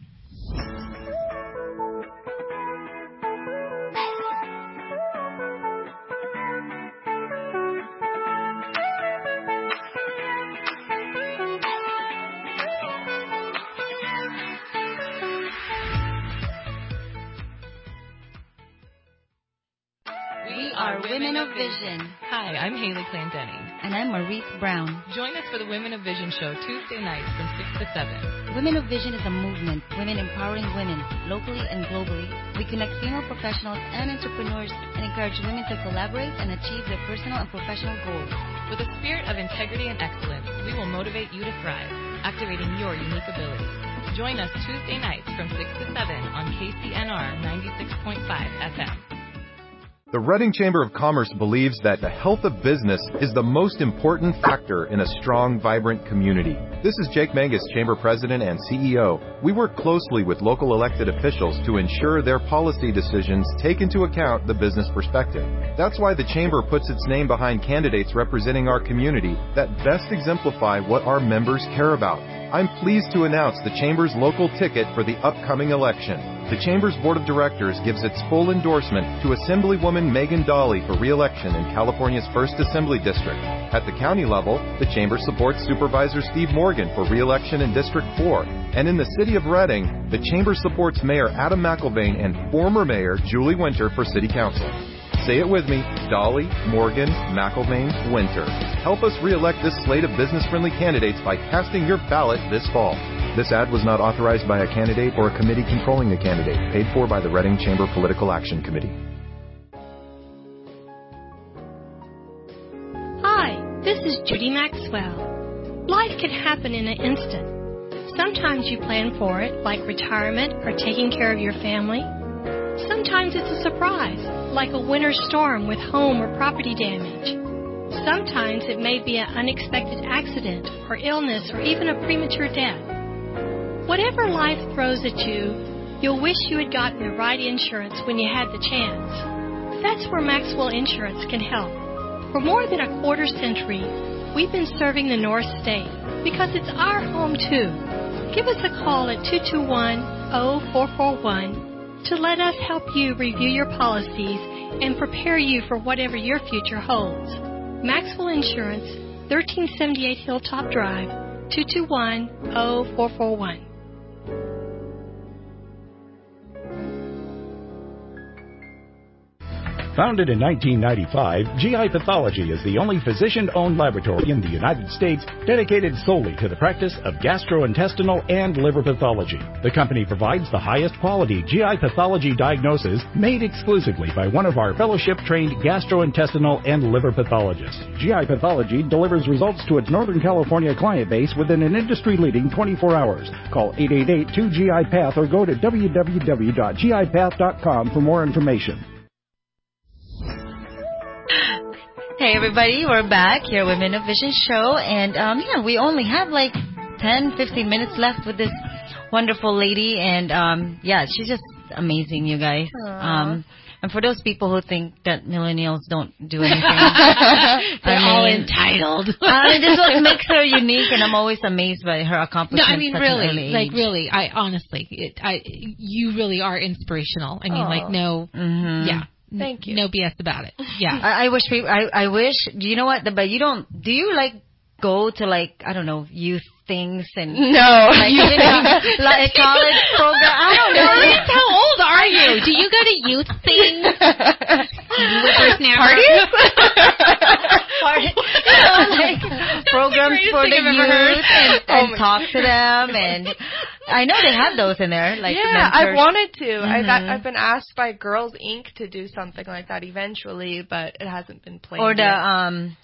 Are Women of Vision. Hi, I'm Haley Clandeni. And I'm Maurice Brown. Join us for the Women of Vision show Tuesday nights from six to seven. Women of Vision is a movement, women empowering women, locally and globally. We connect female professionals and entrepreneurs and encourage women to collaborate and achieve their personal and professional goals. With a spirit of integrity and excellence, we will motivate you to thrive, activating your unique abilities. Join us Tuesday nights from six to seven on K C N R ninety-six point five F M. The Reading Chamber of Commerce believes that the health of business is the most important factor in a strong, vibrant community. This is Jake Mangus, Chamber President and C E O. We work closely with local elected officials to ensure their policy decisions take into account the business perspective. That's why the Chamber puts its name behind candidates representing our community that best exemplify what our members care about. I'm pleased to announce the Chamber's local ticket for the upcoming election. The Chamber's Board of Directors gives its full endorsement to Assemblywoman Megan Daly for re-election in California's first Assembly District. At the county level, the Chamber supports Supervisor Steve Morgan for re-election in District four. And in the city of Reading, the Chamber supports Mayor Adam McElvain and former Mayor Julie Winter for City Council. Say it with me, Daly, Morgan, McElvain, Winter. Help us re-elect this slate of business-friendly candidates by casting your ballot this fall. This ad was not authorized by a candidate or a committee controlling the candidate. Paid for by the Reading Chamber Political Action Committee. Hi, this is Judy Maxwell. Life can happen in an instant. Sometimes you plan for it, like retirement or taking care of your family. Sometimes it's a surprise, like a winter storm with home or property damage. Sometimes it may be an unexpected accident or illness or even a premature death. Whatever life throws at you, you'll wish you had gotten the right insurance when you had the chance. That's where Maxwell Insurance can help. For more than a quarter century, we've been serving the North State because it's our home too. Give us a call at two two one, zero four four one to let us help you review your policies and prepare you for whatever your future holds. Maxwell Insurance, thirteen seventy-eight Hilltop Drive, two two one, zero four four one. Founded in nineteen ninety-five, G I Pathology is the only physician-owned laboratory in the United States dedicated solely to the practice of gastrointestinal and liver pathology. The company provides the highest quality G I pathology diagnosis made exclusively by one of our fellowship-trained gastrointestinal and liver pathologists. G I Pathology delivers results to its Northern California client base within an industry-leading twenty-four hours. Call eight eight eight, two G I Path or go to w w w dot g i path dot com for more information. Hey everybody, we're back here, Women of Vision show, and um, yeah, we only have like ten, fifteen minutes left with this wonderful lady, and um, yeah, she's just amazing, you guys. Um, and for those people who think that millennials don't do anything, they're I mean, all entitled. I mean, this is what makes her unique, and I'm always amazed by her No, accomplishments. I mean at such an really, early like age. really, I honestly, it, I, you really are inspirational. I mean, Aw. like no, Mhm. yeah. Thank you. No B S about it. Yeah. I, I wish people. I, I wish. Do you know what? But you don't. Do you like go to like I don't know youth things and No. like you know, like college program? I don't know. Maurice, how old are you? Do you go to youth things? Whippersnapper. Parties? Party, you know, like programs Greatest for the thing I've ever heard. youth and, Oh and my talk to them, and I know they have those in there. Like yeah, I mentors. wanted to. I've, Mhm. I've been asked by Girls Incorporated to do something like that eventually, but it hasn't been planned or the yet. um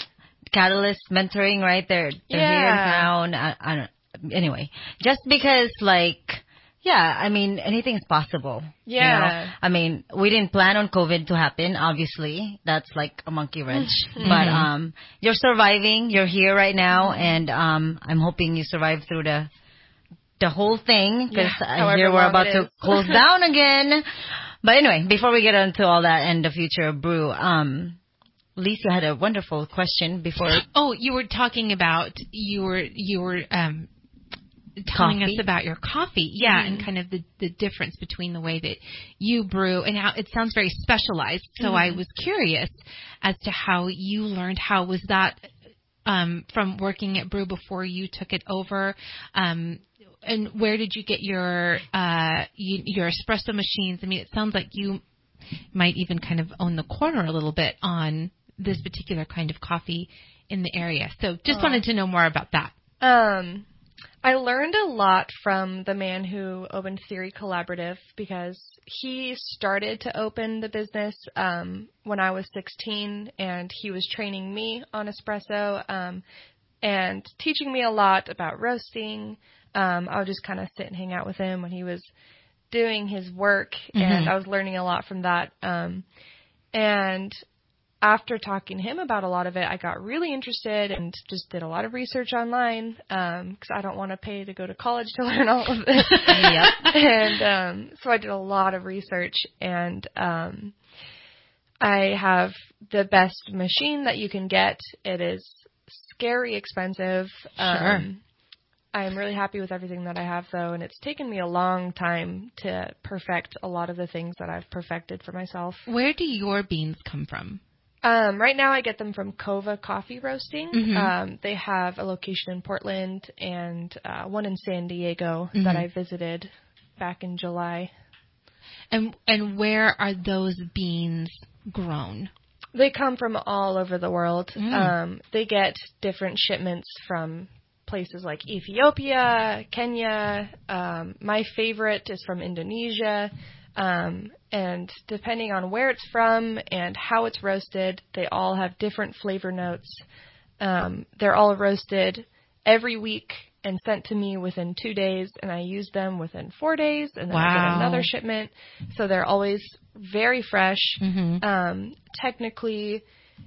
Catalyst Mentoring, right? They're they're Yeah. here in town. I, I don't. Anyway, just because, like, yeah, I mean, anything's possible. you Yeah. know? I mean, we didn't plan on COVID to happen. Obviously, that's like a monkey wrench. Mhm. But um, you're surviving. You're here right now, and um, I'm hoping you survive through the the whole thing, because Yeah, I however hear we're long about it to is. close down again. But anyway, before we get into all that and the future of Brew, um, Lisa had a wonderful question before. Oh, you were talking about you were you were um, telling Coffee? us about your coffee, yeah, Mhm. and kind of the the difference between the way that you brew and how it sounds very specialized. So I Mhm. was curious as to how you learned. How was that um, from working at Brew before you took it over? Um, and where did you get your uh, you, your espresso machines? I mean, it sounds like you might even kind of own the corner a little bit on this particular kind of coffee in the area. So just Oh. wanted to know more about that. Um, I learned a lot from the man who opened Theory Collaborative, because he started to open the business um, when I was sixteen, and he was training me on espresso um, and teaching me a lot about roasting. Um, I would just kind of sit and hang out with him when he was doing his work, and Mhm. I was learning a lot from that. Um, and after talking to him about a lot of it, I got really interested and just did a lot of research online, because I don't want to pay to go to college to learn all of this. Yep. And um, so I did a lot of research, and um, I have the best machine that you can get. It is scary expensive. Sure. Um, I'm really happy with everything that I have, though, and it's taken me a long time to perfect a lot of the things that I've perfected for myself. Where do your beans come from? Um, right now I get them from Kova Coffee Roasting. Mhm. Um, they have a location in Portland and uh, one in San Diego Mhm. that I visited back in July. And and where are those beans grown? They come from all over the world. Mm. Um, they get different shipments from places like Ethiopia, Kenya. Um, my favorite is from Indonesia. Um, and depending on where it's from and how it's roasted, they all have different flavor notes. Um, they're all roasted every week and sent to me within two days, and I use them within four days, and then I Wow. get another shipment. So they're always very fresh. Mhm. Um, technically,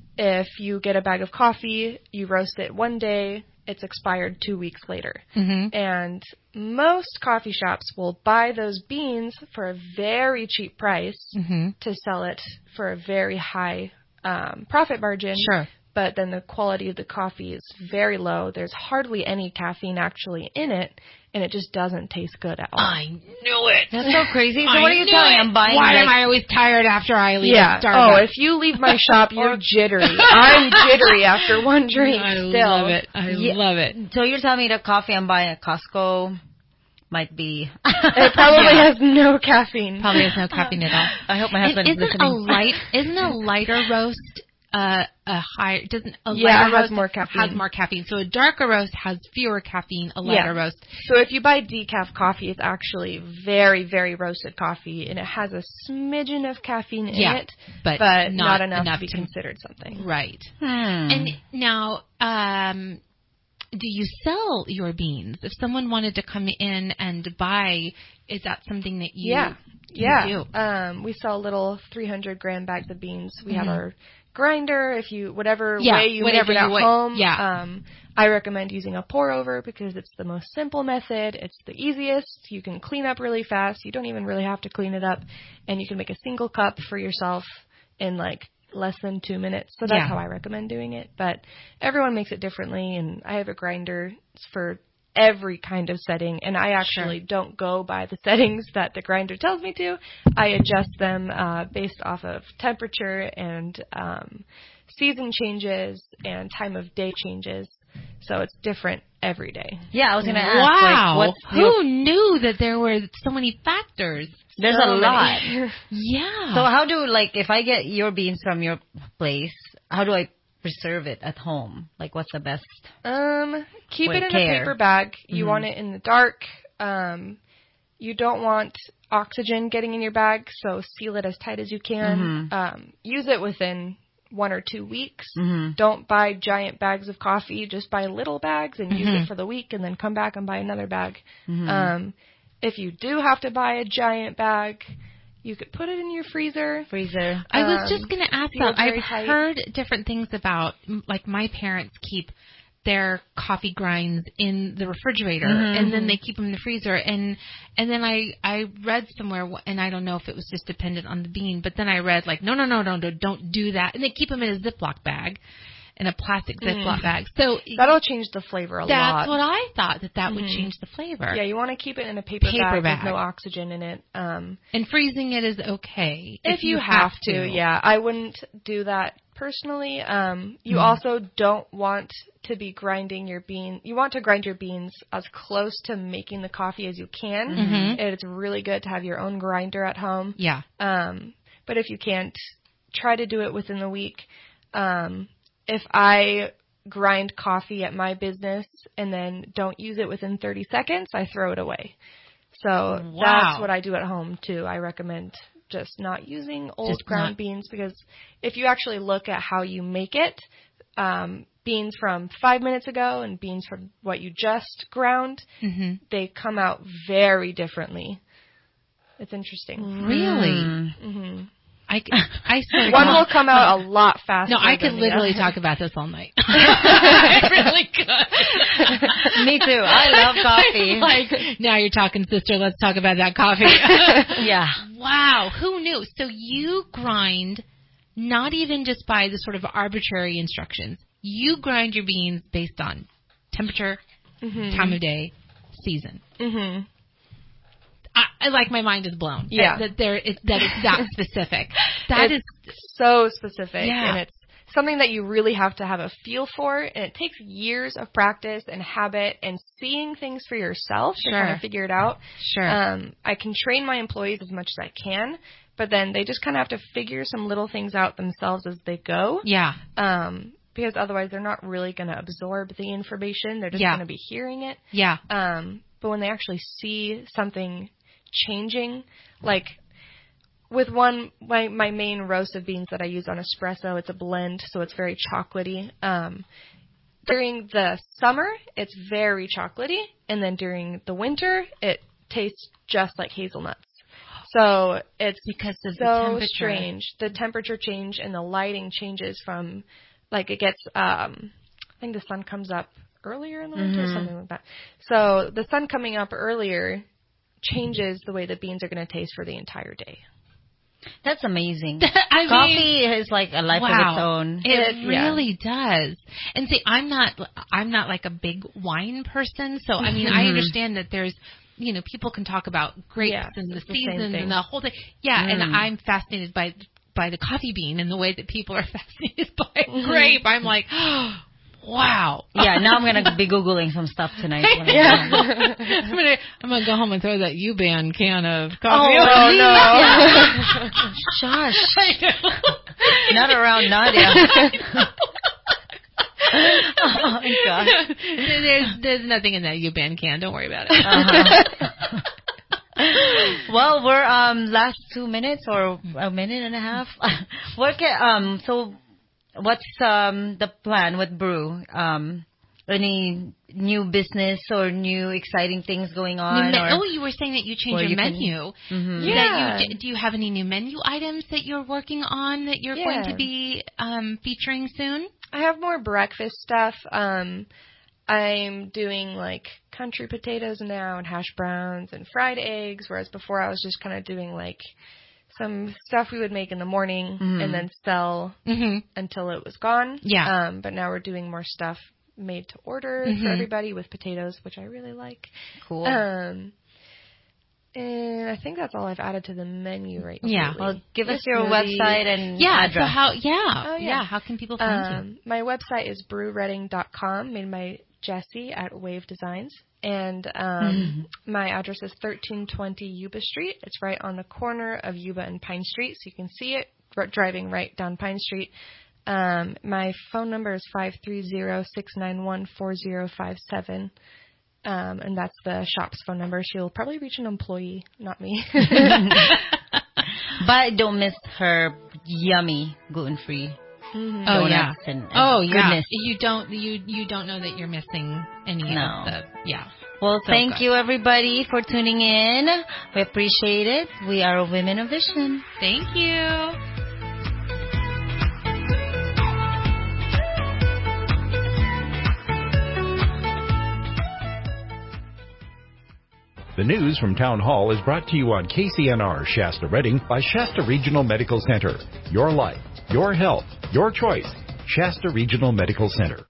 if you get a bag of coffee, you roast it one day, it's expired two weeks later. Mhm. And most coffee shops will buy those beans for a very cheap price Mhm. to sell it for a very high um, profit margin. Sure. But then the quality of the coffee is very low. There's hardly any caffeine actually in it, and it just doesn't taste good at all. I knew it. That's so crazy. So I what are you knew telling me? it. I'm buying, Why am like- I always tired after I leave Yeah. at Starbucks? Oh, if you leave my shop, you're jittery. I'm jittery after one drink. I still. love it. I Yeah. love it. So you're telling me the coffee I'm buying at Costco might be... It probably Yeah. has no caffeine. Probably has no caffeine at all. I hope my And husband's isn't listening. a light isn't a lighter roast uh, a higher doesn't a Yeah, lighter it has roast more caffeine. has more caffeine. So a darker roast has fewer caffeine. A lighter Yeah. roast. So if you buy decaf coffee, it's actually very, very roasted coffee, and it has a smidgen of caffeine in Yeah, it, but not, not enough, enough to be to- considered something. Right. Hmm. And now, um, do you sell your beans? If someone wanted to come in and buy, is that something that you, Yeah, you yeah. do? Um, we sell little three hundred gram bags of beans. We have Mhm. our grinder. If you whatever Yeah, way you whatever make it you at wa- home. yeah. Um, I recommend using a pour over because it's the most simple method. It's the easiest. You can clean up really fast. You don't even really have to clean it up, and you can make a single cup for yourself in like less than two minutes. So that's Yeah. how I recommend doing it. But everyone makes it differently, and I have a grinder for every kind of setting, and I actually don't go by the settings that the grinder tells me to. I adjust them uh, based off of temperature and um, season changes and time of day changes. So it's different every day. Yeah, I was going to ask. Wow. Like, what's Who your- knew that there were so many factors? There's So a lot. many. Yeah. So how do, like, if I get your beans from your place, how do I preserve it at home? Like, what's the best? Um, keep With it in care. a paper bag. You Mhm. want it in the dark. Um, you don't want oxygen getting in your bag, so seal it as tight as you can. Mhm. Um, use it within one or two weeks. Mm-hmm. Don't buy giant bags of coffee. Just buy little bags and mm-hmm. use it for the week and then come back and buy another bag. Mm-hmm. Um, if you do have to buy a giant bag, you could put it in your freezer. Freezer. I was just going to ask feels that. I've very tight. heard different things about, like my parents keep their coffee grinds in the refrigerator, Mm-hmm. and then they keep them in the freezer. And and then I, I read somewhere, and I don't know if it was just dependent on the bean, but then I read like, no, no, no, no, no, don't do that. And they keep them in a Ziploc bag, in a plastic Ziploc mm. bag. So that'll change the flavor a that's lot. That's what I thought, that that mm-hmm. would change the flavor. Yeah, you want to keep it in a paper, paper bag, bag with no oxygen in it. Um, and freezing it is okay. If, if you, you have, have to, to, yeah. I wouldn't do that personally. Um, you mm. also don't want to be grinding your beans. You want to grind your beans as close to making the coffee as you can. Mm-hmm. And it's really good to have your own grinder at home. Yeah. Um, but if you can't, try to do it within the week. Um, if I grind coffee at my business and then don't use it within thirty seconds, I throw it away. So wow. that's what I do at home too. I recommend just not using old just ground not. beans, because if you actually look at how you make it, um, beans from five minutes ago and beans from what you just ground, mm-hmm. they come out very differently. It's interesting. Really? Mm-hmm. I, I swear One will come out a lot faster. No, I could than literally the talk about this all night. I really could. Me too. I love coffee. Like, now you're talking, sister. Let's talk about that coffee. Yeah. Wow. Who knew? So you grind not even just by the sort of arbitrary instructions. You grind your beans based on temperature, mm-hmm. time of day, season. Mm-hmm. I, I like my mind is blown. Yeah. That, that there is that it's that specific. That it's is so specific. Yeah. And it's something that you really have to have a feel for, and it takes years of practice and habit and seeing things for yourself sure. to kind of figure it out. Sure. Um, I can train my employees as much as I can, but then they just kind of have to figure some little things out themselves as they go. Yeah. Um, because otherwise they're not really going to absorb the information. They're just yeah. going to be hearing it. Yeah. Um, but when they actually see something changing, like with one, my, my main roast of beans that I use on espresso, it's a blend, so it's very chocolatey. Um, during the summer, it's very chocolatey, and then during the winter, it tastes just like hazelnuts. So it's because of so the temperature. strange. The temperature change and the lighting changes from, like it gets, um, I think the sun comes up earlier in the winter, mm-hmm. something like that. So the sun coming up earlier changes the way the beans are going to taste for the entire day. That's amazing. I Coffee mean, is like a life wow. of its own. It, it really yeah. does. And see, I'm not, I'm not like a big wine person, so I mean, I understand that there's, you know, people can talk about grapes yeah, and the, the seasons and the whole thing. Yeah, mm. and I'm fascinated by by the coffee bean and the way that people are fascinated by grape. I'm like, oh, wow. Yeah, now I'm gonna be googling some stuff tonight. When yeah. I'm gonna I'm gonna go home and throw that U-Ban can of coffee. Oh, oh no! Yeah. Shush. Not around Nadia. Oh my God. There's there's nothing in that U-Ban can. Don't worry about it. Uh-huh. Well, we're um last two minutes or a minute and a half. What can, um so what's um the plan with Brew? Um, any new business or new exciting things going on? Me- or, oh, you were saying that you changed your you menu. Can, mm-hmm. Yeah. That you, do you have any new menu items that you're working on that you're yeah. going to be um, featuring soon? I have more breakfast stuff. Um, I'm doing like country potatoes now and hash browns and fried eggs, whereas before I was just kind of doing like some stuff we would make in the morning mm-hmm. and then sell mm-hmm. until it was gone. Yeah. Um, but now we're doing more stuff made to order mm-hmm. for everybody with potatoes, which I really like. Cool. Um, and I think that's all I've added to the menu right now. Yeah. Well, give us It's your really, website and yeah. address. So how? Yeah. Oh, yeah. yeah. How can people find um, you? My website is brew redding dot com, made by Jesse at Wave Designs. And um, mm-hmm. my address is thirteen twenty Yuba Street. It's right on the corner of Yuba and Pine Street, so you can see it r- driving right down Pine Street. Um, my phone number is five three zero, six nine one, four zero five seven. Um, and that's the shop's phone number. She'll probably reach an employee, not me. But don't miss her yummy gluten-free Mm-hmm. Oh donuts yeah. and, and oh yeah. goodness. You don't you you don't know that you're missing any No. of the yeah. Well, So thank good. you everybody for tuning in. We appreciate it. We are Women of Vision. Thank you. The news from Town Hall is brought to you on K C N R Shasta Redding by Shasta Regional Medical Center. Your life, your health, your choice. Shasta Regional Medical Center.